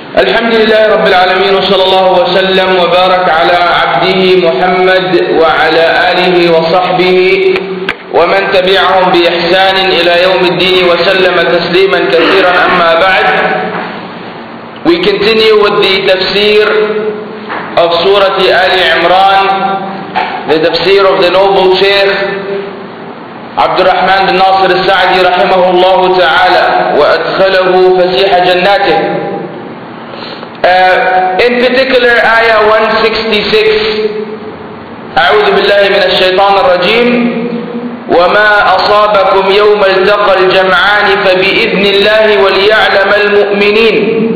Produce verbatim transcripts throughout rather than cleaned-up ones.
الحمد لله رب العالمين وصلى الله وسلم وبارك على عبده محمد وعلى آله وصحبه ومن تبعهم بإحسان إلى يوم الدين وسلم تسليما كثيرا. أما بعد, we continue with the tafsir of Surah Ali Imran, the tafsir of the noble Shaykh Abdul Rahman bin Nasir al-Sa'di rahimahullah ta'ala wa adkhalahu fasih jannatih. Uh, in particular, ayah one sixty-six, أعوذ بالله من الشيطان الرجيم وما أصابكم يوم التقى الجمعان فبإذن الله وليعلم المؤمنين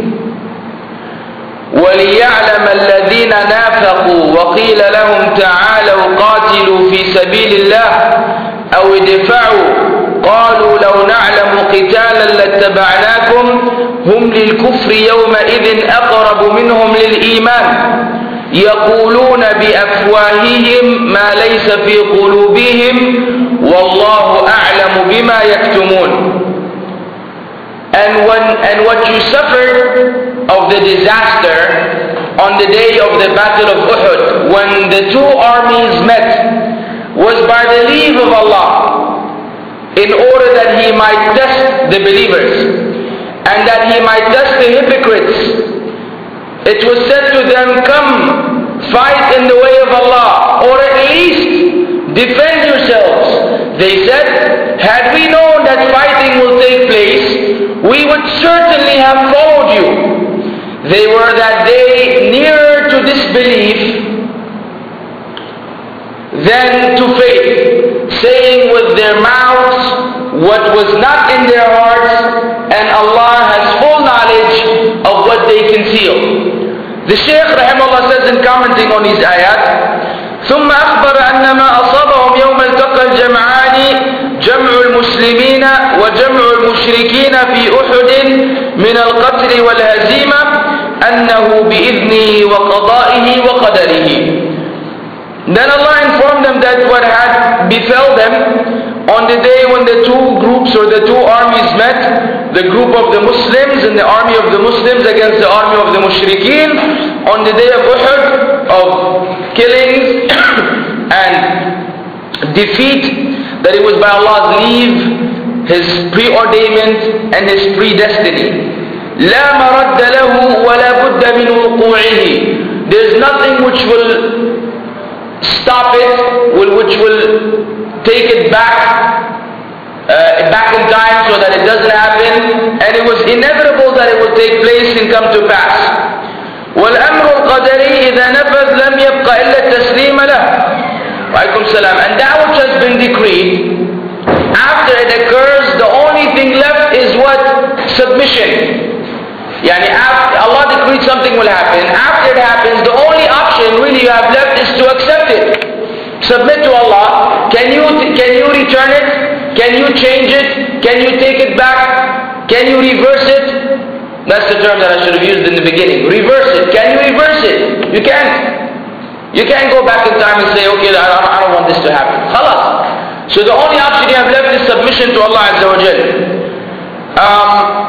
وليعلم الذين نافقوا وقيل لهم تعالوا قاتلوا في سبيل الله أو ادفعوا قالوا لو نعلم قتالا لاتبعناكم هم للكفر يومئذ أقرب منهم للإيمان يقولون بأفواههم ما ليس في قلوبهم والله أعلم بما يكتمون. And when and what you suffered of the disaster on the day of the Battle of Uhud, when the two armies met, was by the leave of Allah, in order that He might test the believers and that He might test the hypocrites. It was said to them, come, fight in the way of Allah, or at least defend yourselves. They said, had we known that fighting will take place, we would certainly have followed you. They were that day nearer to disbelief than to faith, saying with their mouths what was not in their hearts, and Allah has full knowledge of what they conceal. The Shaykh rahimahullah says in commenting on these ayat, ثم أخبر أن ما أصابهم يوم التقى الجمعان جمع المسلمين وجمع المشركين في أحد من القتل والهزيمة أنه بإذنه وقضائه وقدره. Then Allah informed them that what had befell them on the day when the two groups or the two armies met, the group of the Muslims and the army of the Muslims against the army of the Mushrikeen, on the day of Uhud, of killings and defeat, that it was by Allah's leave, His preordainment and His predestiny. لا مرد له ولا بد من وقوعه. There is nothing which will stop it, will, which will take it back, uh, back in time so that it doesn't happen, and it was inevitable that it would take place and come to pass. والأمر القدري إذا نفذ لم يبقى إلا التسليم له. وعليكم السلام. And that which has been decreed, after it occurs, the only thing left is what? Submission. Yani after Allah decreed something will happen, after it happens, the only option really you have left is to accept it. Submit to Allah. Can you, can you return it? Can you change it? Can you take it back? Can you reverse it? That's the term that I should have used in the beginning. Reverse it. Can you reverse it? You can't. You can't go back in time and say, okay, I don't, I don't want this to happen. Khalas. So the only option you have left is submission to Allah Azza wa Jal. Um,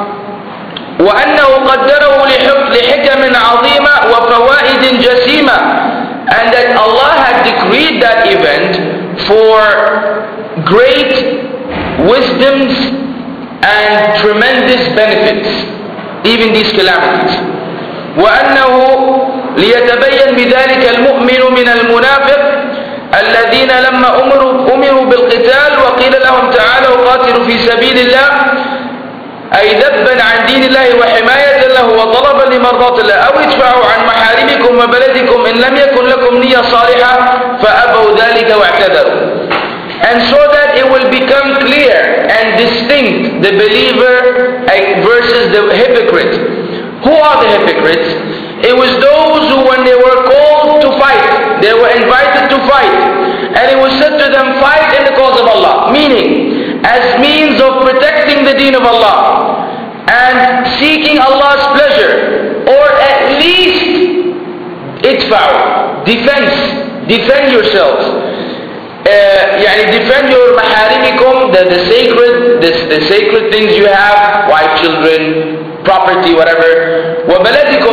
وأنه قدره لحكم عظيمة وفوائد جسيمة, and that Allah had decreed that event for great wisdoms and tremendous benefits, even these calamities. وأنه ليتبين بذلك المؤمن من المنافق الذين لما أمروا, أمروا بالقتال وقيل لهم تعالوا قاتلوا في سبيل الله أي ذبا عن دين الله وحماية له وطلبا لمرضات الله أو ادفعوا عن محارمكم وبلدكم إن لم يكن لكم نية صالحة فأبوا ذلك واعتذروا. And so that it will become clear and distinct, the believer versus the hypocrite. Who are the hypocrites? It was those who, when they were called to fight, they were invited to fight, and it was said to them, fight in the cause of Allah, meaning as means of protecting the deen of Allah and seeking Allah's pleasure, or at least idfa'u, defense, defend yourselves. Uh, يعني defend your maharimikum, the, the sacred, the, the sacred things you have, wife, children, property, whatever. وَبَلَدِكُمْ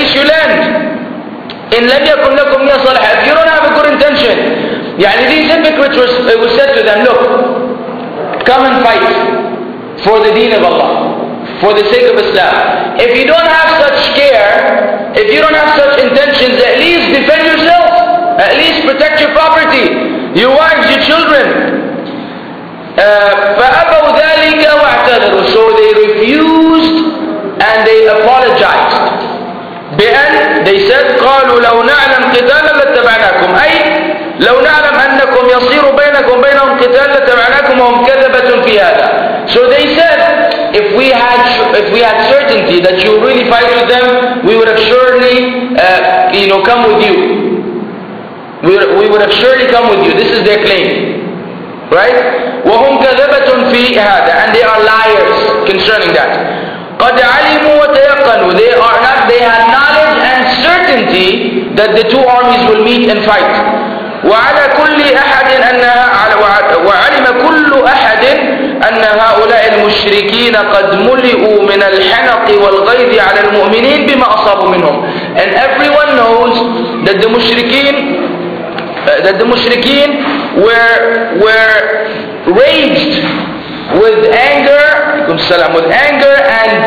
place you land. إن لم يكن لكم نية صالحة, if you don't have a good intention, يعني these hypocrites were, it was said to them, look, come and fight for the deen of Allah, for the sake of Islam. If you don't have such care, if you don't have such intentions, at least defend yourself, at least protect your property, your wives, your children. فأبوا ذلك واعتذروا, so they refused and they apologized. بأن they said قالوا لو نعلم قتالا لاتبعناكم, أي لو نعلم أنكم يصير بينكم بينهم قتال لاتبعناكم وهم كذبة في هذا. So they said, if we had if we had certainty that you really fight with them, we would have surely uh, you know come with you. We would, we would have surely come with you. This is their claim, right? وهم كذبة في هذا, and they are liars concerning that. قد علموا وتيقنوا, they are not, they had knowledge and certainty that the two armies will meet and fight. وعلى كل أحد أنها وعلم كل أحد أن هؤلاء المشركين قد ملئوا من الحنق والغيظ على المؤمنين بما أصابوا منهم. And everyone knows that the mushrikeen uh, that the mushrikeen were were raged with anger, with anger and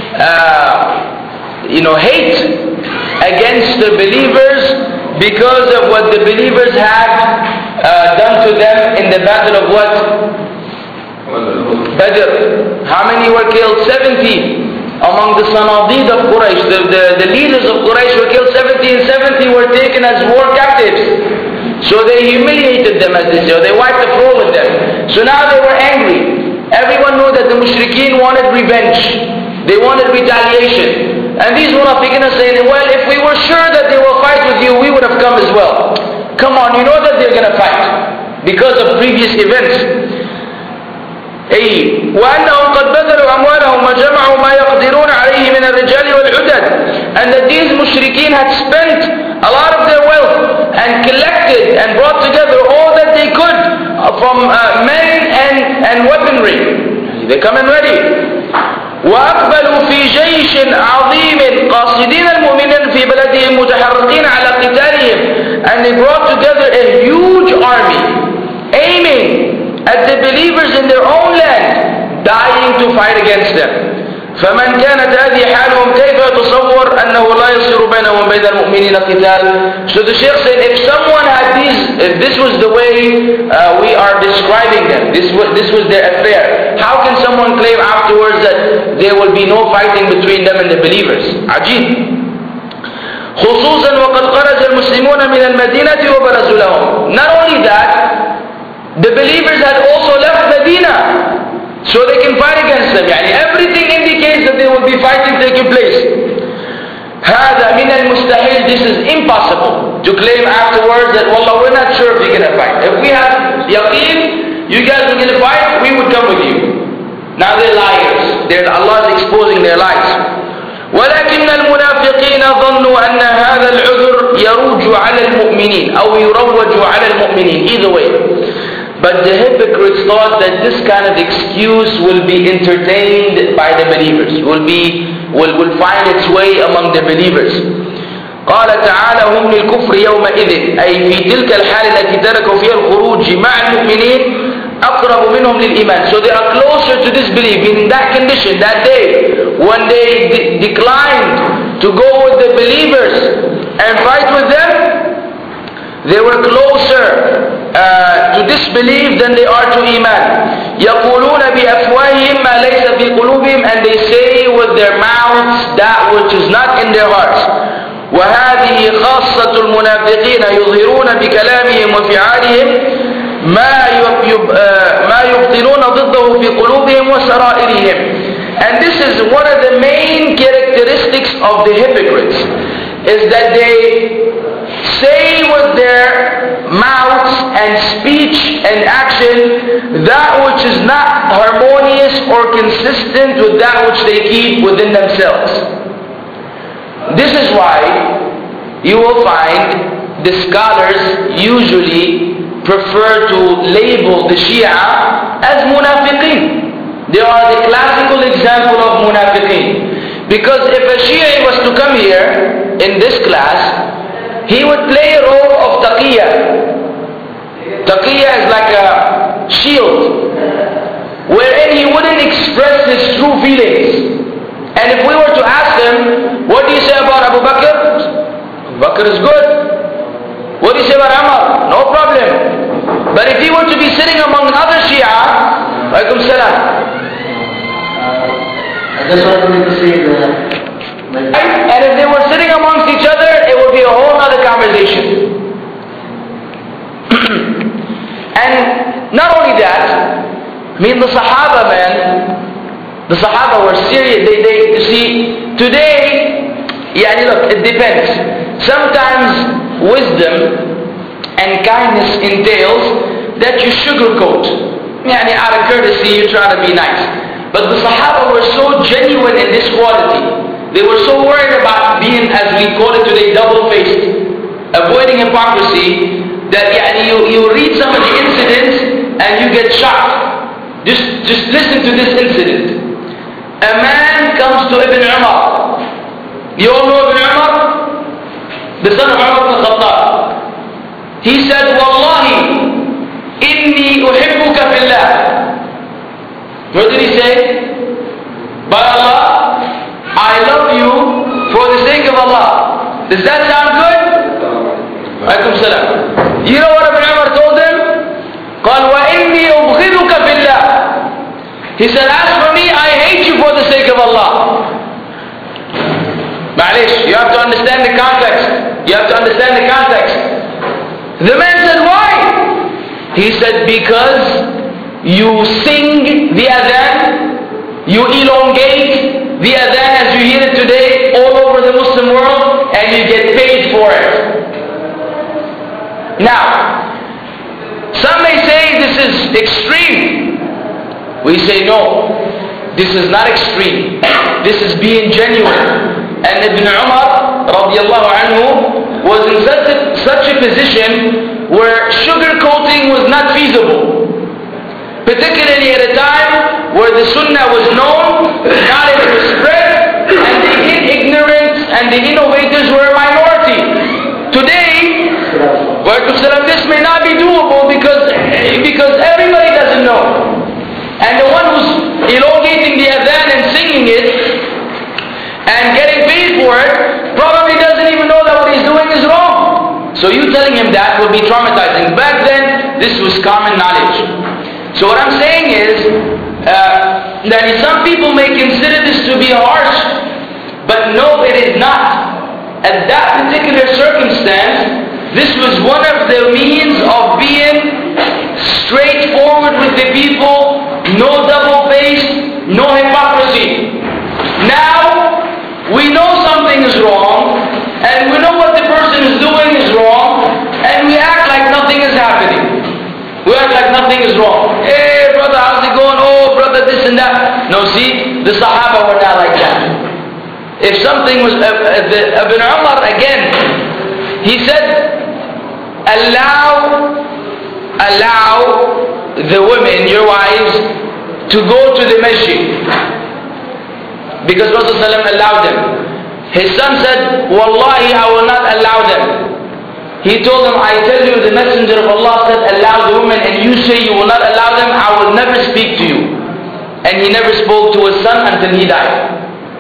uh, you know hate against the believers because of what the believers had uh, done to them in the battle of what? Badr. How many were killed? seventy among the Sanadid of Quraysh. The, the, the leaders of Quraysh were killed seventy, and seventy were taken as war captives. So they humiliated them, as they say, or they wiped the floor with them. So now they were angry. Everyone knew that the mushrikeen wanted revenge. They wanted retaliation. And these munafiqeen are saying, well, if we were sure that they will fight with you, we would have come as well. Come on, you know that they're going to fight because of previous events. أي وأنهم قد بذلوا أموالهم وجمعوا ما يقدرون عليه من الرجال والعدد, and that these mushrikeen had spent a lot of their wealth and collected and brought together all that they could from uh, men and, and weaponry. They come in ready. وأقبلوا في جيش عظيم قاصدين المؤمنين في بلدهم متحرقين على قتالهم, and they brought together a huge army aiming at the believers in their own land, dying to fight against them. فمن كانت هذه حالهم كيف يتصور أنه لا يصير بينهم وبين المؤمنين قتال. So the Shaykh said, if someone had these, if this was the way uh, we are describing them, this was, this was their affair, how can someone claim afterwards that there will be no fighting between them and the believers? عجيب. خصوصا وقد خرج المسلمون من المدينة وبرزوا لهم. Not only that, the believers had also left Medina so they can fight against them. يعني everything indicates that there will be fighting taking place. هذا من المستحيل, this is impossible to claim afterwards that wallah, we're not sure if you're going to fight. If we have yaqeen, you guys are going to fight, we would come with you. Now they're liars. They're, Allah is exposing their lies. ولكن المنافقين ظنوا أن هذا العذر يروج على المؤمنين أو يروج على المؤمنين, either way. But the hypocrites thought that this kind of excuse will be entertained by the believers, will be will, will find its way among the believers. قال تعالى هم للكفر يومئذ, أي في تلك الحال التي تركوا فيها الخروج مع المؤمنين أقرب منهم للإيمان. So they are closer to this belief in that condition, that day when they de- declined to go with the believers and fight with them. They were closer uh, to disbelief than they are to iman. يقولون بأفواههم ما ليس في قلوبهم, and they say with their mouths that which is not in their hearts. وهذه خاصة المنافقين يظهرون بكلامهم وفعالهم ما ما يبطلون ضده في قلوبهم وسرائرهم. And this is one of the main characteristics of the hypocrites, is that they say with their mouths and speech and action that which is not harmonious or consistent with that which they keep within themselves. This is why you will find the scholars usually prefer to label the Shia as munafiqeen. They are the classical example of munafiqeen. Because if a Shia was to come here in this class, he would play a role of taqiyya. Taqiyya is like a shield, wherein he wouldn't express his true feelings. And if we were to ask him, what do you say about Abu Bakr? Abu Bakr is good. What do you say about Umar? No problem. But if he were to be sitting among other Shia, Alaikum Salam. I just wanted to say that. And if they were sitting amongst each other, it would be a whole other conversation. And not only that, I mean the Sahaba, man, the Sahaba were serious. They, they, you see, today, yeah, look, it depends. Sometimes wisdom and kindness entails that you sugarcoat. Yani out of courtesy, you try to be nice. But the Sahaba were so genuine in this quality. They were so worried about being, as we call it today, double-faced, avoiding hypocrisy, that yani, you, you read some of the incidents and you get shocked. Just, just listen to this incident. A man comes to Ibn Umar. You all know Ibn Umar? The son of Umar ibn Khattab. He said, Wallahi, inni uhibbuka fillah. What did he say? By Allah, I love you for the sake of Allah. Does that sound good? Alaikum salam. You know what Ibn Umar told him? قال وإني أبغضك في الله. He said, as for me, I hate you for the sake of Allah. Ma'alish, you have to understand the context. You have to understand the context. The man said, why? He said, because you sing the adhan, you elongate the adhan as you hear it today all over the Muslim world, and you get paid for it. Now, some may say this is extreme. We say no, this is not extreme. This is being genuine. And Ibn Umar radiallahu anhu was in such a, such a position where sugarcoating was not feasible. Particularly at a time where the sunnah was known, knowledge was spread, and the ignorant and the innovators were a minority. Today, this may not be doable because, because everybody doesn't know. And the one who's elongating the adhan and singing it and getting paid for it probably doesn't even know that what he's doing is wrong. So you telling him that will be traumatizing. Back then, this was common knowledge. So what I'm saying is uh, that some people may consider this to be harsh, but no, it is not. At that particular circumstance, this was one of the means of being straightforward with the people, no double-faced, no hypocrisy. Now, we know something is wrong, and we know what the person is doing is wrong, and we act like nothing is happening. We act like nothing is wrong. Hey brother, how's it going? Oh brother, this and that. No, see, the Sahaba were not like that. If something was, uh, uh, the, Ibn Umar again, he said, allow, allow the women, your wives, to go to the masjid. Because Rasulullah allowed them. His son said, Wallahi, I will not allow them. He told him, I tell you, the Messenger of Allah said, allow the women, and you say you will not allow them, I will never speak to you. And he never spoke to his son until he died.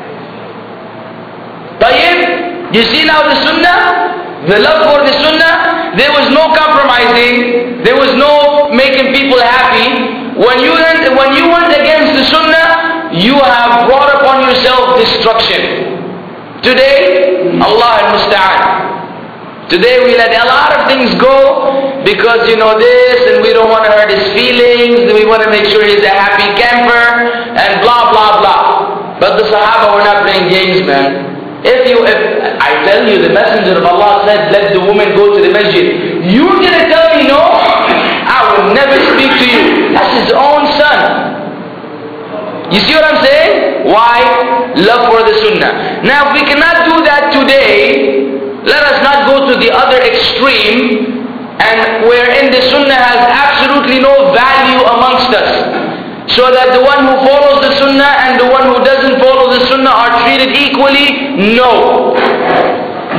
Tayyib, you see now the sunnah, the love for the sunnah, there was no compromising, there was no making people happy. When you went, when you went against the sunnah, you have brought upon yourself destruction. Today, Allah al-Musta'an. Today we let a lot of things go because you know this and we don't want to hurt his feelings, we want to make sure he's a happy camper and blah blah blah. But the Sahaba were not playing games, man. If you, if I tell you the Messenger of Allah said let the woman go to the masjid, you're going to tell me no? I will never speak to you. That's his own son. You see what I'm saying? Why? Love for the sunnah. Now if we cannot do that today, let us not go to the other extreme and wherein the sunnah has absolutely no value amongst us. So that the one who follows the sunnah and the one who doesn't follow the sunnah are treated equally? No.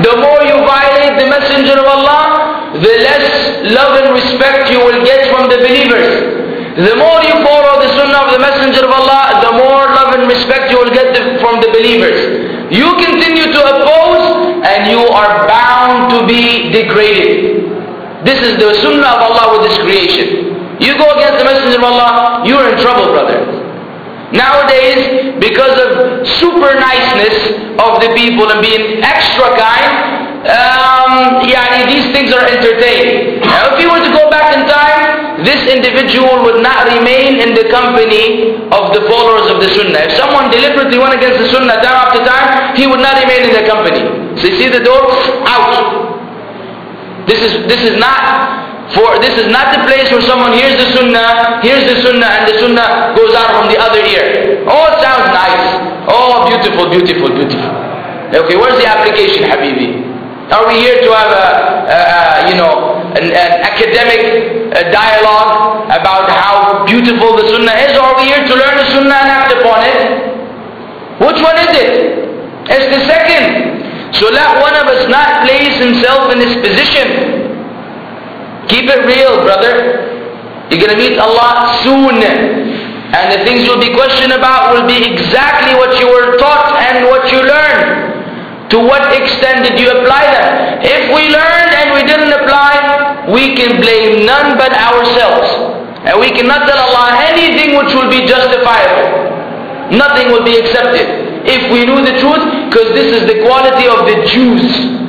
the more you violate the Messenger of Allah, the less love and respect you will get from the believers. The more you follow the Sunnah of the Messenger of Allah, the more love and respect you will get from the believers. You continue to oppose, and you are bound to be degraded. This is the Sunnah of Allah with this creation. You go against the Messenger of Allah, you are in trouble, brother. Nowadays, because of super niceness of the people and being extra kind, um, yeah, these things are entertaining. Now, if you were to go back in time, this individual would not remain in the company of the followers of the Sunnah. If someone deliberately went against the Sunnah time after time, he would not remain in their company. So you see the door? Out. This is this is not for this is not the place where someone hears the Sunnah, hears the Sunnah, and the Sunnah goes out from the other ear. Oh, it sounds nice. Oh, beautiful, beautiful, beautiful. Okay, where's the application, Habibi? Are we here to have a, a, a you know, an, an academic uh, dialogue about how beautiful the Sunnah is, or are we here to learn the Sunnah and act upon it? Which one is it? It's the second. So let one of us not place himself in this position. Keep it real, brother. You're going to meet Allah soon. And the things you'll be questioned about will be exactly what you were taught and what you learned. To what extent did you apply them? If we learned and we didn't apply, we can blame none but ourselves. And we cannot tell Allah anything which will be justifiable. Nothing will be accepted. If we knew the truth, because this is the quality of the Jews.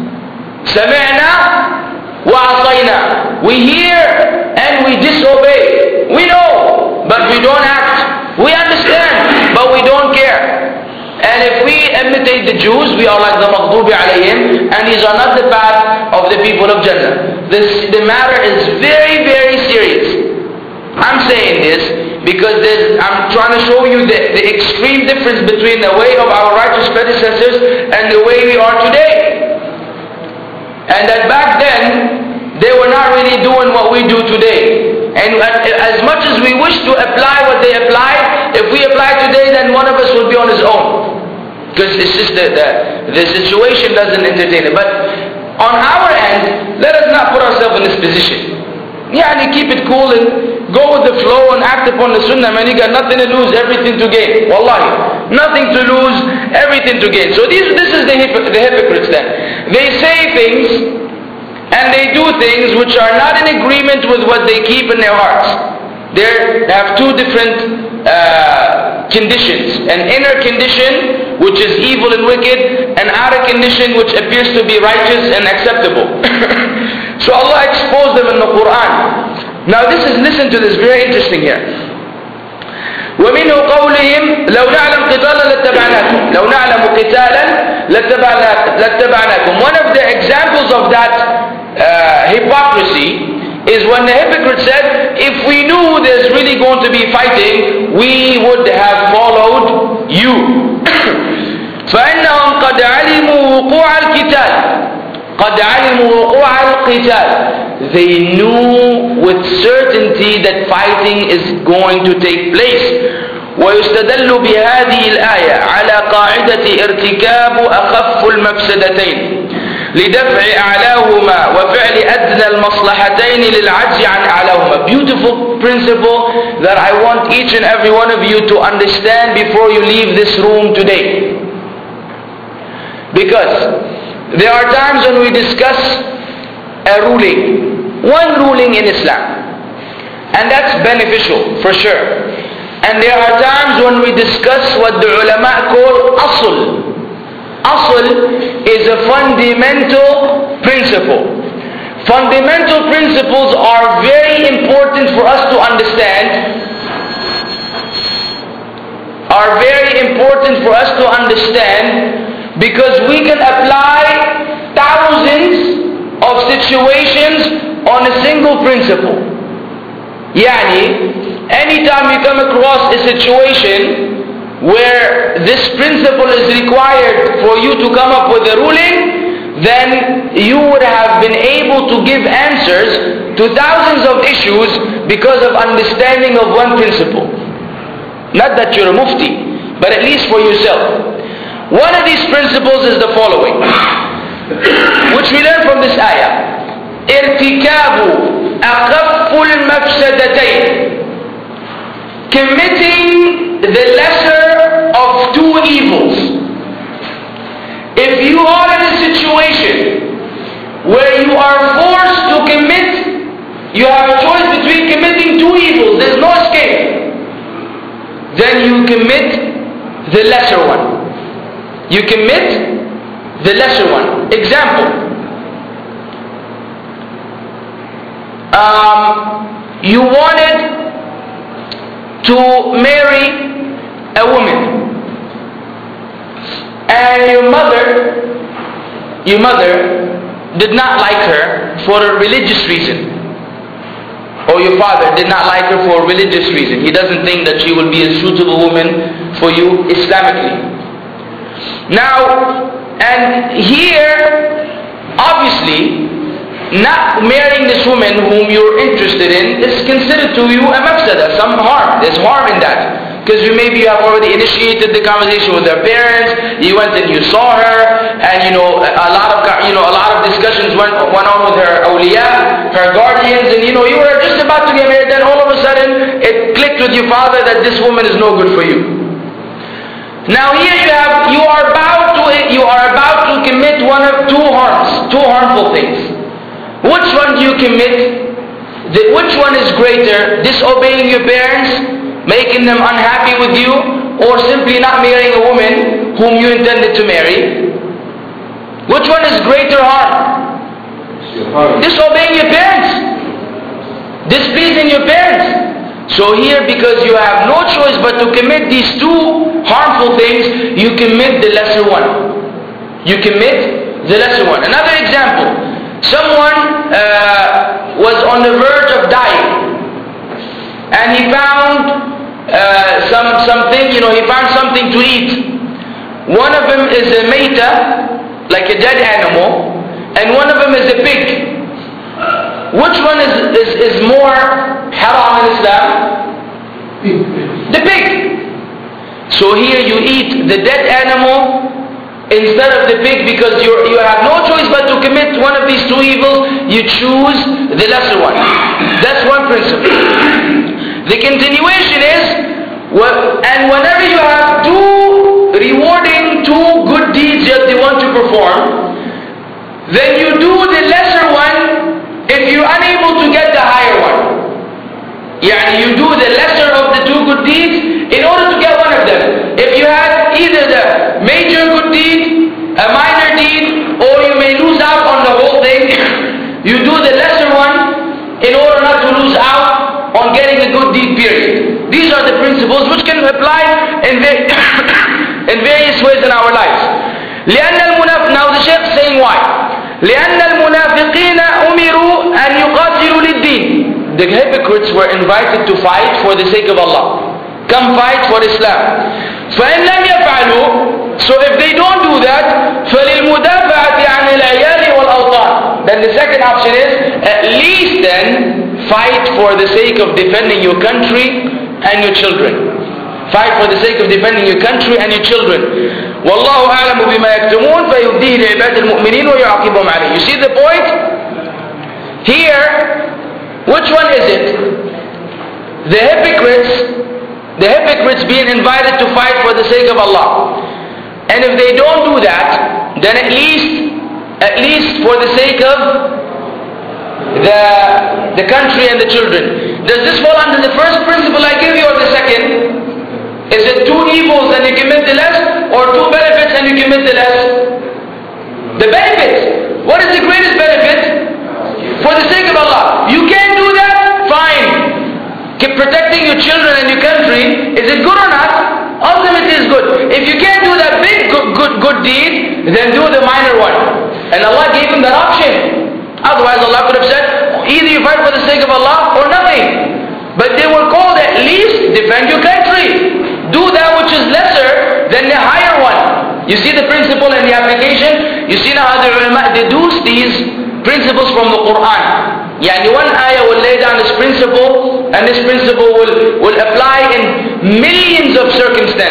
سَمِعْنَا وَعَصَيْنَا. We hear and we disobey. We know, but we don't act. We understand, but we don't care. And if we imitate the Jews, we are like the maghdubi alayhim, and these are not the path of the people of Jannah. This, the matter is very, very serious. I'm saying this because I'm trying to show you the, the extreme difference between the way of our righteous predecessors and the way we are today. And that back then, they were not really doing what we do today. And as much as we wish to apply what they applied, if we apply today, then one of us will be on his own. Because it's just the, the, the situation doesn't entertain it. But on our end, let us not put ourselves in this position. Yeah, and keep it cool and go with the flow and act upon the Sunnah. Man, you got nothing to lose, everything to gain. Wallahi. Nothing to lose, everything to gain. So these, this is the, hypo- the hypocrites then. They say things and they do things which are not in agreement with what they keep in their hearts. They have two different uh, conditions. An inner condition, which is evil and wicked, and outer condition, which appears to be righteous and acceptable. So Allah exposed them in the Quran. Now this is, listen to this, very interesting here. ومنه قولهم لو نعلم قتالا لاتبعناكم لو نعلم قتالا لاتبعناكم. One of the examples of that uh, hypocrisy is when the hypocrite said, if we knew there's really going to be fighting, we would have followed you. فإنهم قد علموا وقوع القتال قد علموا وقوع القتال. They knew with certainty that fighting is going to take place. ويستدل بهذه الآية على قاعدة ارتكاب أخف المفسدتين لدفع أعلاهما وفعل أدنى المصلحتين للعجز عن أعلاهما. Beautiful principle that I want each and every one of you to understand before you leave this room today. Because there are times when we discuss a ruling, one ruling in Islam, and that's beneficial for sure. And there are times when we discuss what the ulama call asl. Asl is a fundamental principle. Fundamental principles are very important for us to understand. Are very important for us to understand because we can apply thousands of situations on a single principle. Yani, anytime you come across a situation where this principle is required for you to come up with a ruling, then you would have been able to give answers to thousands of issues because of understanding of one principle. Not that you're a mufti, but at least for yourself. One of these principles is the following. which we learn from this ayah. ارتكاب أخف المفسدتين, committing the lesser of two evils. If you are in a situation where you are forced to commit, you have a choice between committing two evils, there's no escape, then you commit the lesser one. You commit the lesser one. Example, um, you wanted to marry a woman, and your mother, your mother did not like her for a religious reason, or your father did not like her for a religious reason. He doesn't think that she will be a suitable woman for you Islamically. Now, and here, obviously, not marrying this woman whom you're interested in is considered to you a mafsada, some harm. There's harm in that. Because you maybe have already initiated the conversation with her parents, you went and you saw her, and you know, a lot of, you know, a lot of discussions went, went on with her awliya, her guardians, and you know, you were just about to get married, then all of a sudden, it clicked with your father that this woman is no good for you. Now here you have, you are about to, you are about to commit one of two harms, two harmful things. Which one do you commit? The, which one is greater? Disobeying your parents, making them unhappy with you, or simply not marrying a woman whom you intended to marry? Which one is greater harm? Disobeying your parents, displeasing your parents. So here, because you have no choice but to commit these two harmful things, you commit the lesser one. You commit the lesser one. Another example, someone uh, was on the verge of dying, and he found uh, some something, you know, he found something to eat. One of them is a maita, like a dead animal, and one of them is a pig. Which one is, is, is more haram in Islam? The pig. So here you eat the dead animal instead of the pig, because you you have no choice but to commit one of these two evils. You choose the lesser one. That's one principle. The continuation is, and whenever you have two rewarding, two good deeds that you want to perform, then you do the lesser one if you're unable to get the higher one. Yeah, you do the lesser of the two good deeds in order to get one of them. If you have either the major good deed, a minor deed, or you may lose out on the whole thing, you do the lesser one in order not to lose out on getting a good deed, period. These are the principles which can apply in, in various ways in our lives. لأن المنافق, now the Shaykh is saying why. لأن المنافقين أمروا أن يقاتلوا للدين. The hypocrites were invited to fight for the sake of Allah. Come fight for Islam. فإن لم يفعلوا, so if they don't do that, فللمدافعة عن العيال والأوطان. Then the second option is, at least then, fight for the sake of defending your country and your children. Fight for the sake of defending your country and your children. والله أعلم بما يكتمون فيبديه لعباد المؤمنين ويعاقبهم عليه. You see the point? Here, which one is it? The hypocrites, the hypocrites being invited to fight for the sake of Allah. And if they don't do that, then at least, at least for the sake of the, the country and the children. Does this fall under the first principle I gave you, or the second? Is it two evils and you commit the less, or two benefits and you commit the less? The benefits. What is the greatest benefit? For the sake of Allah. You can't do that? Fine. Keep protecting your children and your country. Is it good or not? Ultimately it's good. If you can't do that big good, good, good deed, then do the minor one. And Allah gave him that option. Otherwise Allah could have said, either you fight for the sake of Allah or nothing. But they were called, at least defend your country. Do that which is lesser than the higher one. You see the principle and the application? You see now how the ulama deduce these principles from the Quran. Yani one ayah will lay down this principle, and this principle will, will apply in millions of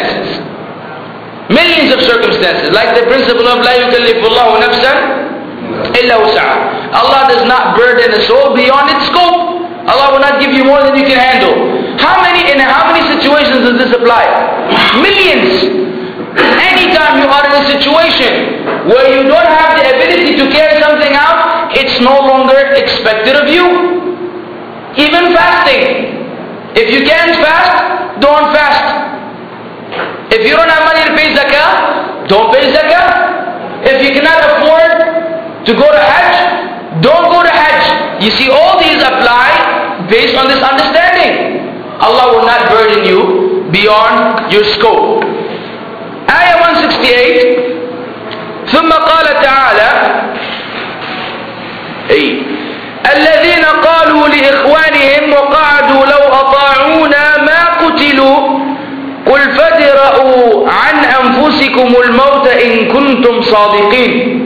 circumstances. Millions of circumstances. Like the principle of لا يكلف الله نفسا إلا وسعها. Allah does not burden a soul beyond its scope. Allah will not give you more than you can handle. How many, in how many situations does this apply? Millions. Anytime you are in a situation where you don't have the ability to carry something out, it's no longer expected of you. Even fasting. If you can't fast, don't fast. If you don't have money to pay zakah, don't pay zakah. If you cannot afford to go to Hajj, don't go to Hajj. You see, all these apply based on this understanding. Allah will not burden you beyond your scope. Ayah one sixty-eight. ثم قال تعالى أي الذين قالوا لإخوانهم وقعدوا لو أطاعونا ما قتلوا قل فادرءوا عن أنفسكم الموت إن كنتم صادقين.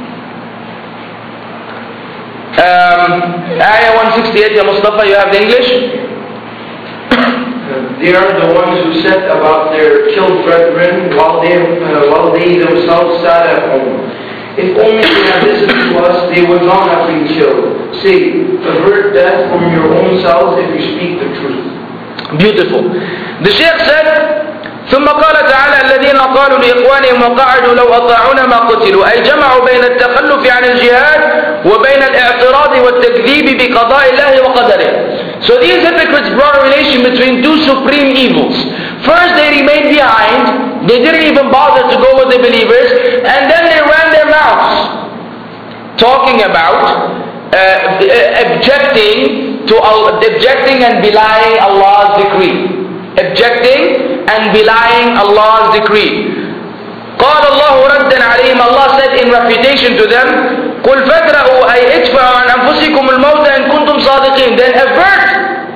Um, Ayah one sixty-eight, Ya Mustafa, you have the English? They are the ones who said about their killed brethren while they, uh, while they themselves sat at home. If only they had listened to us, they would not have been killed. Say, avert death from your own selves if you speak the truth. Beautiful. The Shaykh said, ثم قال تعالى الذين قالوا لإخوانهم وقعدوا لو أطاعونا ما قتلوا أي جمعوا بين التخلف عن الجهاد وبين الاعتراض والتكذيب بقضاء الله وقدره. So these hypocrites brought a relation between two supreme evils. First they remained behind, they didn't even bother to go with the believers, and then they ran their mouths talking about uh, objecting to objecting and belying Allah's decree. Objecting and belying Allah's decree. قال الله ردا عليهم, Allah said in refutation to them, قل فادرءوا أي ادفعوا عن أنفسكم الموت إن كنتم صادقين. Then avert,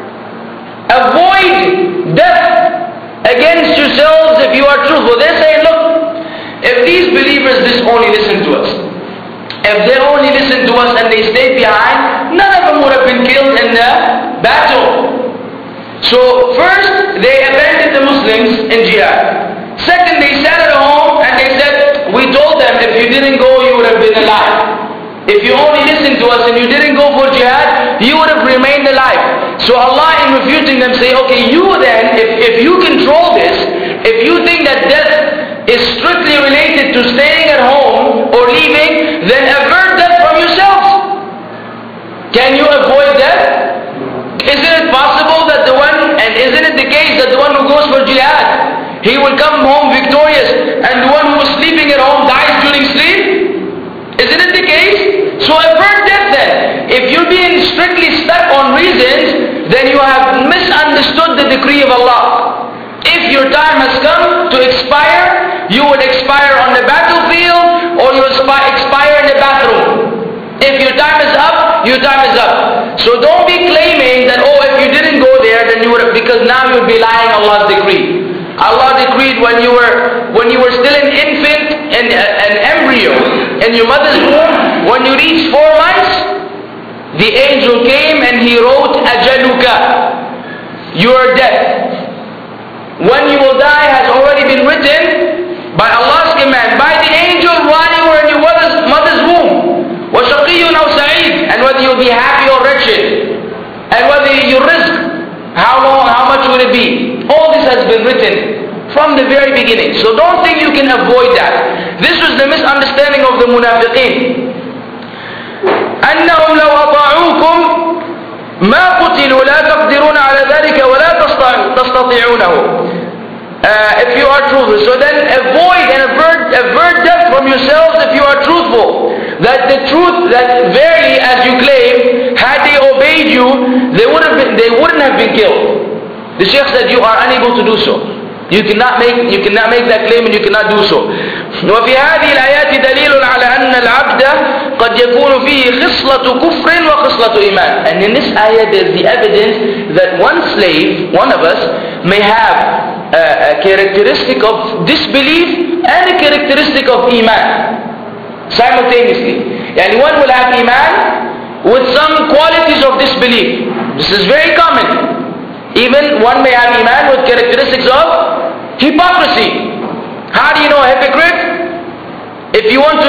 avoid death against yourselves if you are truthful. They're saying, look, if these believers this only listen to us, if they only listen to us and they stayed behind, none of them would have been killed in the battle. So first they abandoned the Muslims in jihad. Second, they sat at home and they said, we told them if you didn't go you would have been alive. If you only listened to us and you didn't go for jihad, you would have remained alive. So Allah in refuting them say, okay, you then, if, if you control this, if you think that death is strictly related to staying at home or leaving, then avert death from yourselves. Can you avoid death? Isn't it possible that the one, and isn't it the case that the one who goes for jihad, he will come home victorious, and the one who is sleeping at home dies during sleep? Isn't it the case? So avert death then. If you're being strictly stuck on reasons, then you have misunderstood the decree of Allah. If your time has come to expire, you would expire on the battlefield or you would expire in the bathroom. If your time is up, your time is up. So don't be claiming that, oh, if you didn't go there, then you would have, because now you're belying Allah's decree. Allah decreed when you were when you were still an infant and an embryo in your mother's womb, when you reached four months, the angel came and he wrote ajaluka, your death. When you will die has already been written by Allah's command, by the angel while you were in your mother's, mother's womb. وَشَقِيٌّ أَوْ سَعِيدٌ, and whether you'll be happy or wretched, and whether your risk, how long, how much will it be. All this has been written from the very beginning. So don't think you can avoid that. This was the misunderstanding of the munafiqeen. أَنَّهُمْ لَوْ أَطَاعُوكُمْ مَا قُتِلُوا لَا تَقْدِرُونَ عَلَى ذَلِكَ وَلَا تَسْتَطِيعُونَهُ. Uh, if you are truthful. So then avoid and avert, avert death from yourselves if you are truthful. That the truth, that verily as you claim, had they obeyed you, they, would have been, they wouldn't have been killed. The Shaykh said you are unable to do so. You cannot make you cannot make that claim and you cannot do so. وفي هذه الآيات دليل على أن العبد قد يكون فيه خصلة كفر وخصلة إيمان. And in this ayah there is the evidence that one slave, one of us, may have a, a characteristic of disbelief and a characteristic of Iman simultaneously. And one will have Iman with some qualities of disbelief. This is very common. Even one may have Iman with characteristics of hypocrisy. How do you know a hypocrite? If you want to know one of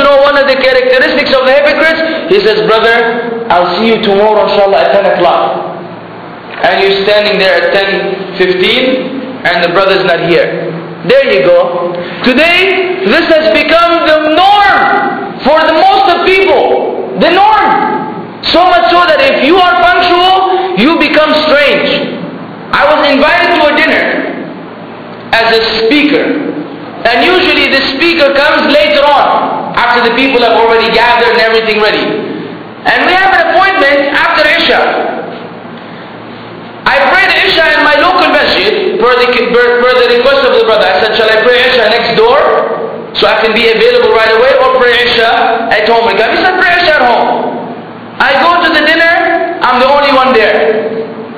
the characteristics of the hypocrites? He says, brother, I'll see you tomorrow inshallah at ten o'clock. And you're standing there at ten fifteen and the brother's not here. There you go. Today, this has become the norm for the most of people. The norm. So much so that if you are punctual, you become strange. I was invited to a dinner as a speaker. And usually the speaker comes later on, after the people have already gathered and everything ready. And we have an appointment after Isha. I prayed Isha in my local masjid per the, per, per the request of the brother. I said, shall I pray Isha next door so I can be available right away, or pray Isha at home? He said, pray Isha at home. I go to the dinner, I'm the only one there.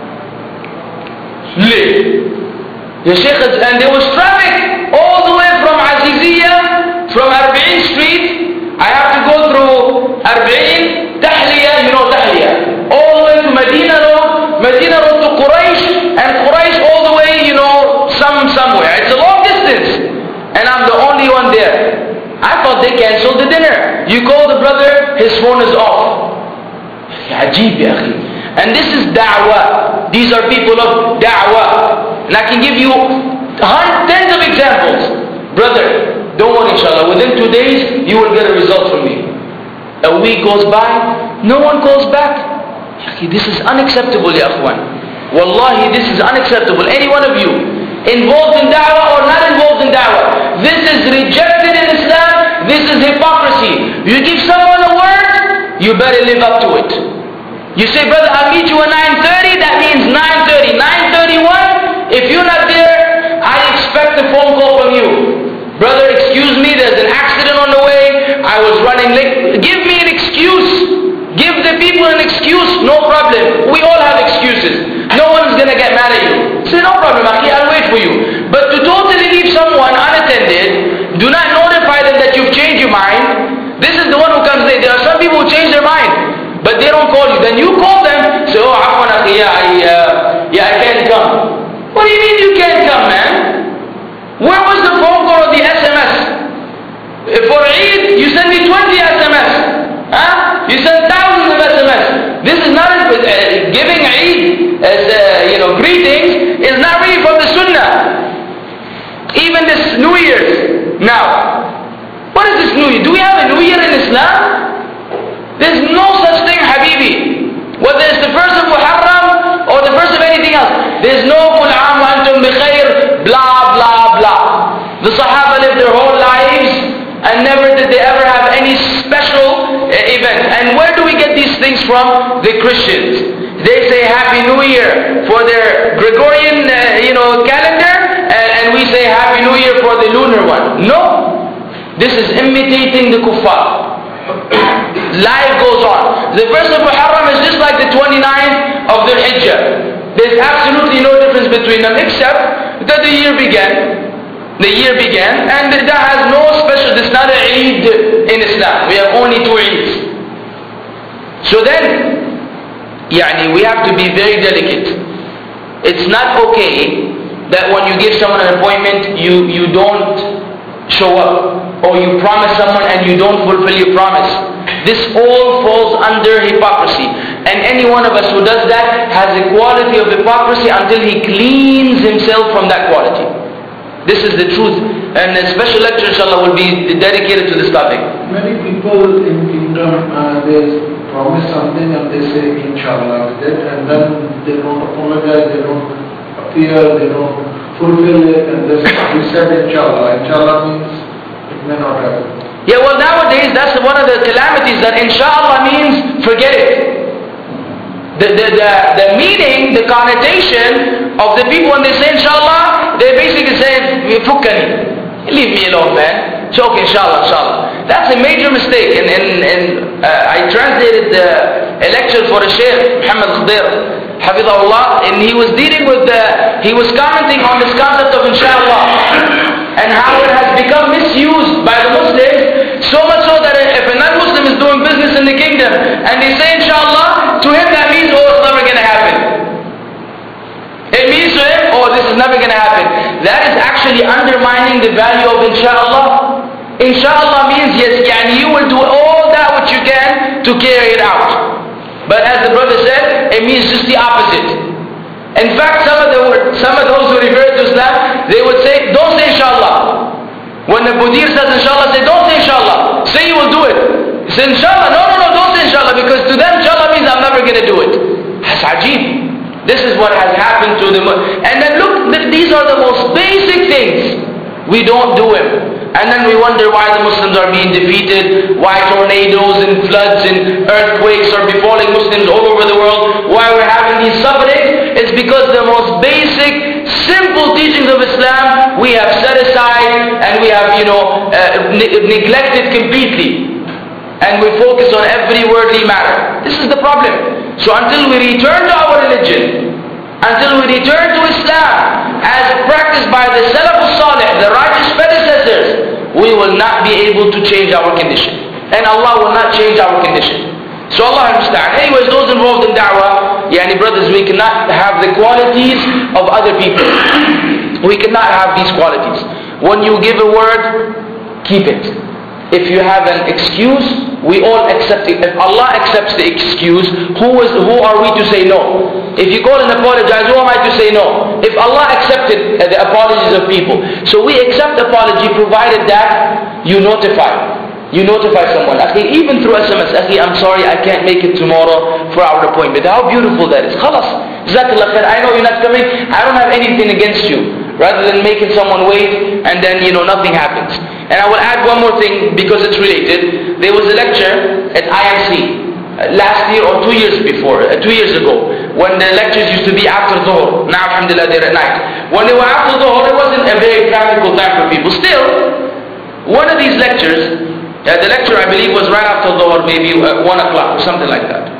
Late. The Sheikh is, and there was traffic all the way from Aziziyah, from Arba'in Street. I have to go through Arba'in, Tahliya, you know Tahliya, all the way to Medina Road, Medina Road to Quraysh, and Quraysh all the way, you know, some somewhere. It's a long distance, and I'm the only one there. I thought they cancelled the dinner. You call the brother, his phone is off. Ajib, ya akhi. And this is da'wah. These are people of da'wah. And I can give you tens of examples. Brother, don't worry inshallah. Within two days, you will get a result from me. A week goes by, no one calls back. This is unacceptable, ya akhwan. Wallahi, this is unacceptable. Any one of you, involved in da'wah or not involved in da'wah, this is rejected in Islam. This is hypocrisy. You give someone a word, you better live up to it. You say, brother, I'll meet you at nine thirty, that means nine thirty. nine thirty-one, if you're not there, I expect a phone call from you. Brother, excuse me, there's an accident on the way, I was running late. Give me an excuse. Give the people an excuse, no problem. We all have excuses. No one's going to get mad at you. Say, no problem, akhi, I'll wait for you. But to totally leave someone unattended, do not notify them that you've changed your mind. This is the one who comes late. There are some people who change their mind, but they don't call you. Then you call them, say, oh, afwan akhi, yeah, I, uh, yeah, I can't come. What do you mean you can't come, man? Where was the phone call or the S M S? For Eid, you send me twenty S M S. Huh? You send thousands of S M S. This is not, uh, giving Eid as, uh, you know, greetings is not really from the Sunnah. Even this New Year's. Now, what is this New Year? Do we have a New Year in Islam? There's no such thing, Habibi. Whether it's the first of Muharram or the first of anything else. There's no Kul Aam wa Antum bi Khair, blah, blah, blah. The Sahaba lived their whole lives and never did they ever have any special uh, event. And where do we get these things from? The Christians. They say Happy New Year for their Gregorian uh, you know, calendar, and, and we say Happy New Year for the lunar one. No. This is imitating the kuffar. Life goes on. The first of Muharram is just like the twenty-ninth of the Hijjah. There's absolutely no difference between them except that the year began. The year began and that has no special, this is not an Eid in Islam. We have only two Eids. So then, yani, we have to be very delicate. It's not okay that when you give someone an appointment, you, you don't show up, or you promise someone and you don't fulfill your promise. This all falls under hypocrisy, and any one of us who does that has a quality of hypocrisy until he cleans himself from that quality. This is the truth, and a special lecture inshallah will be dedicated to this topic. Many people in kingdom, uh, they promise something and they say inshallah with it, and then they don't apologize, they don't appear, they don't fulfill it, and this, we said inshallah. Inshallah means it may not happen. Yeah, well nowadays that's one of the calamities, that inshallah means forget it. The, the, the, the meaning, the connotation of the people when they say inshallah, they basically say, fukkani, leave me alone, man. It's okay, inshallah, inshallah. That's a major mistake. And, and, and uh, I translated the, a lecture for a Shaykh, Muhammad Khadir, Hafidahullah, and he was dealing with the, he was commenting on this concept of inshallah and how it has become misused by the Muslims, so much so that if a non-Muslim is doing business in the kingdom and they say inshallah, to him that means, oh, it's never going to happen. It means to him, oh, this is never going to happen. That is actually undermining the value of inshallah. Inshallah means, yes, yani you will do all to carry it out. But as the brother said, it means just the opposite. In fact, some of the some of those who refer to Islam, they would say, don't say inshallah. When the Mudir says inshallah, say, don't say inshallah. Say you will do it. Say inshallah. No, no, no, don't say inshallah, because to them inshallah means I'm never going to do it. That's ajib. This is what has happened to them. And then look, these are the most basic things. We don't do them. And then we wonder why the Muslims are being defeated, why tornadoes and floods and earthquakes are befalling Muslims all over the world, why we're having these sufferings. It's because the most basic, simple teachings of Islam we have set aside and we have, you know, uh, ne- neglected completely. And we focus on every worldly matter. This is the problem. So until we return to our religion, until we return to Islam as practiced by the Salafus Salih, the righteous predecessors, we will not be able to change our condition. And Allah will not change our condition. So Allah understand. Anyways, those involved in da'wah, yani brothers, we cannot have the qualities of other people. We cannot have these qualities. When you give a word, keep it. If you have an excuse, we all accept it. If Allah accepts the excuse, who is who are we to say no? If you call and apologize, who am I to say no? If Allah accepted the apologies of people, so we accept apology provided that you notify. You notify someone. Akhi, even through S M S, Akhi, I'm sorry, I can't make it tomorrow for our appointment. How beautiful that is. Khalas. Jazakallah khair. I know you're not coming. I don't have anything against you. Rather than making someone wait and then, you know, nothing happens. And I will add one more thing because it's related. There was a lecture at I M C uh, last year or two years before, uh, two years ago, when the lectures used to be after Dhuhr. Now, alhamdulillah, they're at night. When they were after Dhuhr, it wasn't a very practical time for people. Still, one of these lectures, uh, the lecture I believe was right after Dhuhr, maybe uh, one o'clock or something like that.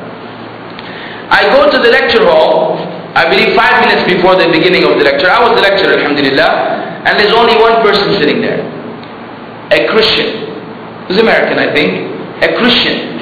I go to the lecture hall, I believe five minutes before the beginning of the lecture. I was the lecturer, alhamdulillah, and there's only one person sitting there. A Christian. He's American, I think. A Christian.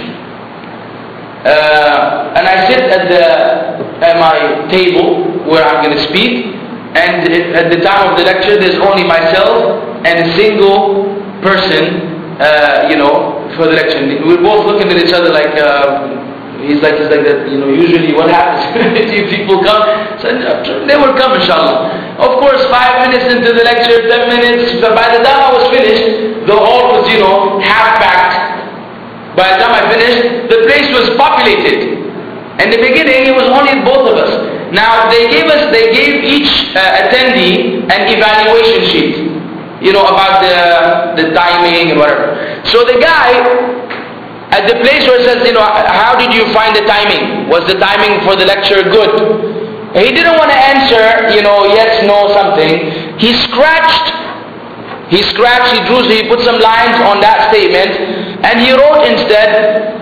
Uh, and I sit at the at my table where I'm going to speak, and at the time of the lecture there's only myself and a single person, uh, you know, for the lecture. We're both looking at each other like, uh, he's like, he's like that, you know, usually what happens if people come, so they will come inshallah. Of course, five minutes into the lecture, ten minutes, by the time I was finished, the hall was, you know, half packed. By the time I finished, the place was populated. In the beginning, it was only both of us. Now, they gave us, they gave each uh, attendee an evaluation sheet, you know, about the, the timing and whatever. So the guy, at the place where it says, you know, how did you find the timing? Was the timing for the lecture good? He didn't want to answer, you know, yes, no, something. He scratched, he scratched, he drew, he put some lines on that statement, and he wrote instead,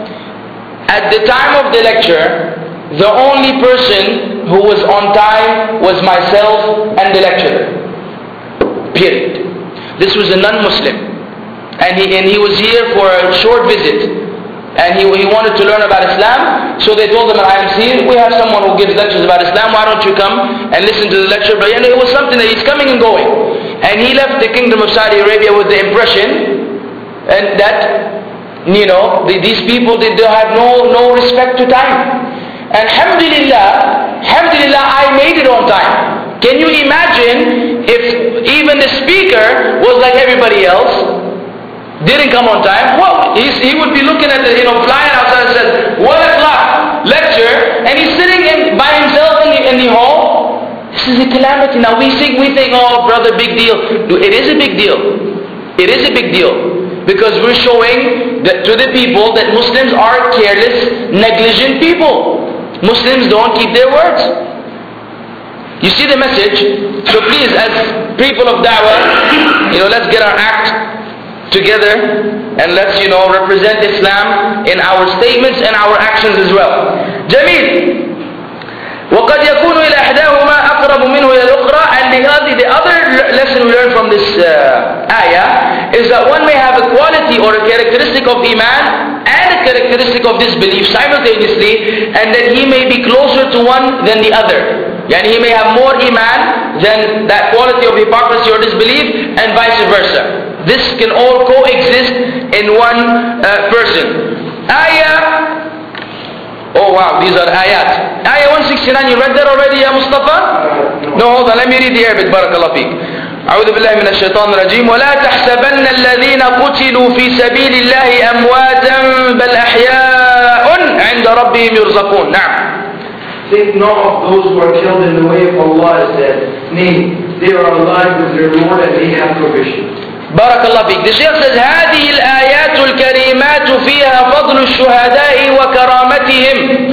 at the time of the lecture, the only person who was on time was myself and the lecturer. Period. This was a non-Muslim. And he, and he was here for a short visit. And he, he wanted to learn about Islam, so they told him at I M C, we have someone who gives lectures about Islam, why don't you come and listen to the lecture? But you know, it was something that he's coming and going. And he left the kingdom of Saudi Arabia with the impression and that, you know, the, these people, they, they have no, no respect to time. And alhamdulillah, alhamdulillah, I made it on time. Can you imagine if even the speaker was like everybody else? Didn't come on time, well, he's, he would be looking at the, you know, flying outside and says, one o'clock lecture, and he's sitting in, by himself in the, in the hall. This is a calamity. Now we think, we think, oh brother, big deal. It is a big deal. It is a big deal. Because we're showing that to the people that Muslims are careless, negligent people. Muslims don't keep their words. You see the message? So please, as people of da'wah, you know, let's get our act together and let's, you know, represent Islam in our statements and our actions as well. Jamil. وَقَدْ يَكُونُ إِلَى إِحْدَاهُمَا أَقْرَبُ مِنْهُ إِلَى الْأُخْرَى. And the other, the other lesson we learn from this uh, ayah is that one may have a quality or a characteristic of Iman and a characteristic of disbelief simultaneously, and that he may be closer to one than the other. Yani he may have more Iman than that quality of hypocrisy or disbelief, and vice versa. This can all coexist in one uh, person. Ayah Oh wow, these are ayat. Ayah one sixty-nine, you read that already, ya Mustafa? No, hold on, let me read the Arabic. Barakallah feek. أعوذ بالله من الشيطان الرجيم ولا تحسبن الذين قتلوا في سبيل الله أمواتا بل أحياء عند ربهم يرزقون. نعم. Think not of those who are killed in the way of Allah as dead. Nay, they are alive with their Lord and they have provision. بارك الله فيك. The Shaykh says هذه الآيات الكريمات فيها فضل الشهداء وكرامتهم.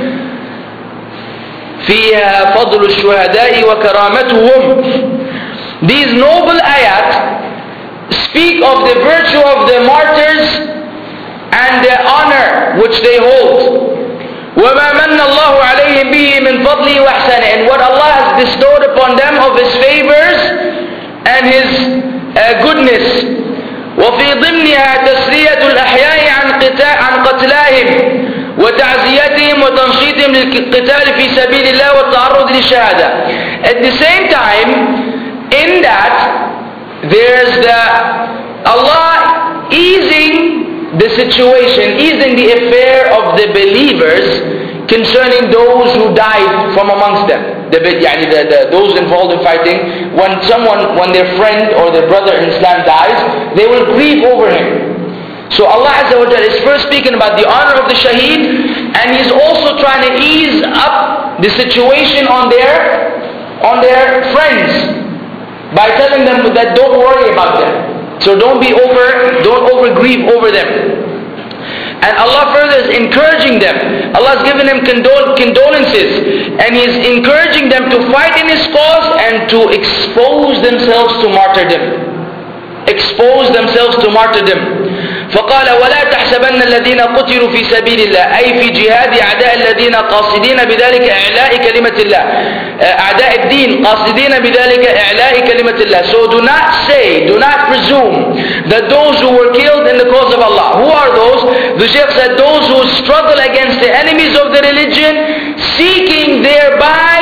فيها فضل الشهداء وكرامتهم. These noble ayat speak of the virtue of the martyrs and their honor which they hold. وَمَا مَنَّ اللَّهُ عَلَيْهِمْ بِهِ مِنْ فَضْلِهِ وَإِحْسَانِهِ, and what Allah has bestowed upon them of His favors and His uh, goodness. وَفِي ضِمْنِهَا تَسْلِيَةُ الْأَحْيَاءِ عَنْ قِتَالٍ عَنْ قَتْلَاهِمْ وَتَعْزِيَتِهِمْ وَتَنْشِيطِهِمْ لِلْقِتَالِ فِي سَبِيلِ اللَّهِ وَالتَّعَرُّضِ لِلشَّهَادَةِ. At the same time, in that there's the Allah easing the situation, easing the affair of the believers concerning those who died from amongst them. The, yani the, the, those involved in fighting, when someone, when their friend or their brother in Islam dies, they will grieve over him. So Allah Azza wa Jalla is first speaking about the honor of the shaheed, and He's also trying to ease up the situation on their, on their friends, by telling them that don't worry about them. So don't be over, don't over grieve over them. And Allah further is encouraging them. Allah has given them condol- condolences, and He is encouraging them to fight in His cause and to expose themselves to martyrdom. Expose themselves to martyrdom. فقال ولا تحسبن الذين قتلوا في سبيل الله أي في جهاد أعداء الذين قاصدين بذلك إعلاء كلمة الله أعداء الدين قاصدين بذلك إعلاء كلمة الله. So do not say, do not presume that those who were killed in the cause of Allah. Who are those? The Shaykh said those who struggle against the enemies of the religion, seeking thereby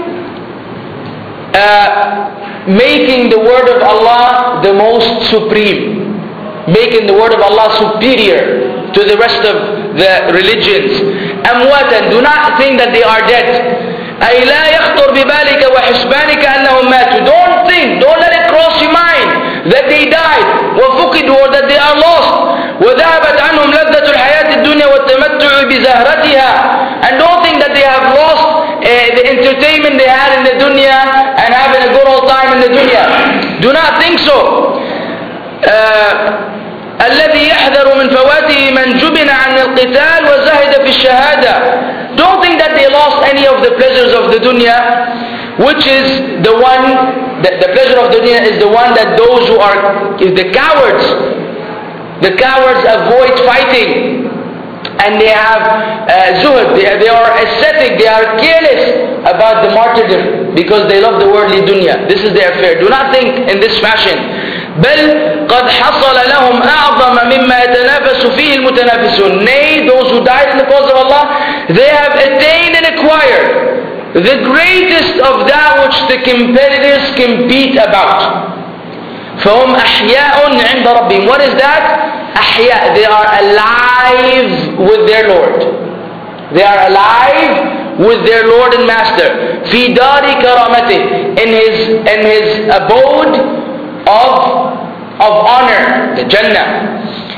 uh, making the word of Allah the most supreme, making the word of Allah superior to the rest of the religions. أمواتا, do not think that they are dead. أي لا يخطر ببالك وحسبانك أنهم ماتوا. Don't think, don't let it cross your mind that they died, وفقدوا, or that they are lost. وذهبت عنهم لذة الحياة الدنيا والتمتع بزهرتها. And don't think that they have lost uh, the entertainment they had in the dunya and having a good old time in the dunya. Do not think so. Uh, الذي يحذر من فواته من جبن عن القتال وزهد في الشهادة. Don't think that they lost any of the pleasures of the dunya, which is the one, the, the pleasure of the dunya is the one that those who are, is the cowards. The cowards avoid fighting, and they have uh, zuhud, they, they are ascetic, they are careless about the martyrdom because they love the worldly dunya. This is their affair. Do not think in this fashion. بل قد حصل لهم أعظم مما يتنافس فيه المتنافسون. Nay, those who died in the cause of Allah, they have attained and acquired the greatest of that which the competitors compete about. فهم أحياء عند ربهم. What is that? أحياء. They are alive with their Lord. They are alive with their Lord and Master. في دار كرامته. In his, in his abode of of honor, the Jannah.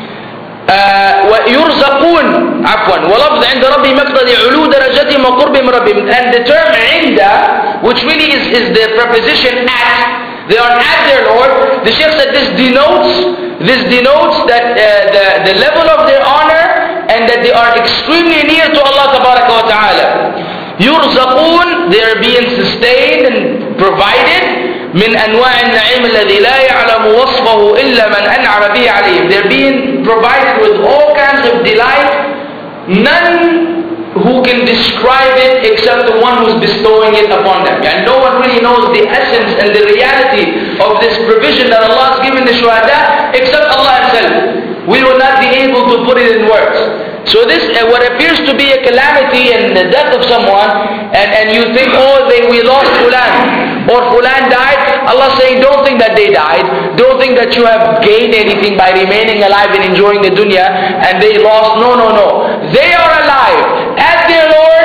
ويرزقون عفوا ولفظ عند ربهم يقتضي علو درجتهم وقربهم من ربهم. And the term عند, which really is, is the preposition at, they are at their Lord. The Shaykh said this denotes this denotes that uh, the, the level of their honor, and that they are extremely near to Allah tabaraka wa ta'ala. يرزقون, they are being sustained and provided من أنواع النعيم الذي لا يعلم وصفه إلا من أنعم به عليهم. They're being provided with all kinds of delight, none who can describe it except the one who's bestowing it upon them. And no one really knows the essence and the reality of this provision that Allah has given the shuhada except Allah Himself. We will not be able to put it in words. So this, uh, what appears to be a calamity and the death of someone, and, and you think, oh, they, we lost Fulan, or Fulan died, Allah saying, don't think that they died, don't think that you have gained anything by remaining alive and enjoying the dunya, and they lost. No, no, no. They are alive at their Lord,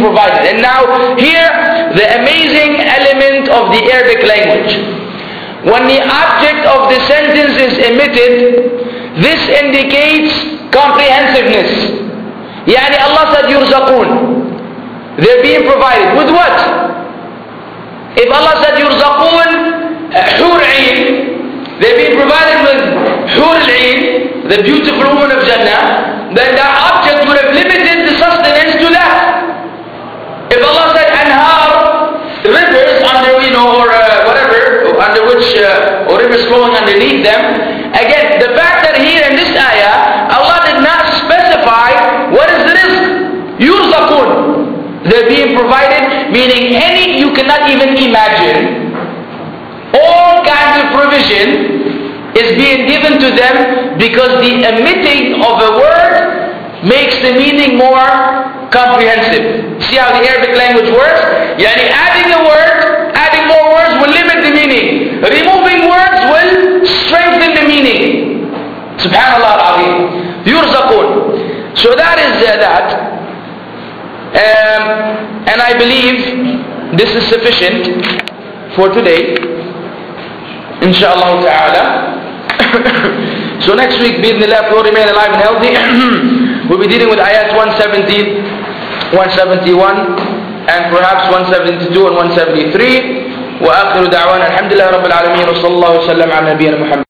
provided. And now here, the amazing element of the Arabic language. When the object of the sentence is emitted, this indicates comprehensiveness. Yani Allah said, yurzaqun. They're being provided. With what? If Allah said, yurzaqun, hur ayn, they're being provided with hur al-ayn, the beautiful woman of Jannah, then that object would have limited the sustenance to that. If Allah said, anhar, rivers under, you know, or uh, whatever, under which, uh, or rivers flowing underneath them, again, the fact that here in this ayah, Allah did not specify what is the rizq. Yurzaqun. They're being provided, meaning any you cannot even imagine. All kinds of provision is being given to them because the emitting of a word makes the meaning more comprehensive. See how the Arabic language works? Yani adding a word, adding more words will limit the meaning. Removing words will strengthen the meaning. Subhanallah al-Azim. Yurzaqun. So that is uh, that. Um, and I believe this is sufficient for today. Inshallah ta'ala. So next week, bi'idhnillah, if we remain alive and healthy, we'll be dealing with ayat one seventy, one seventy-one, and perhaps one seventy-two and one seventy-three. وآخر دعوانا الحمد لله رب العالمين وصلى الله وسلم على نبينا محمد.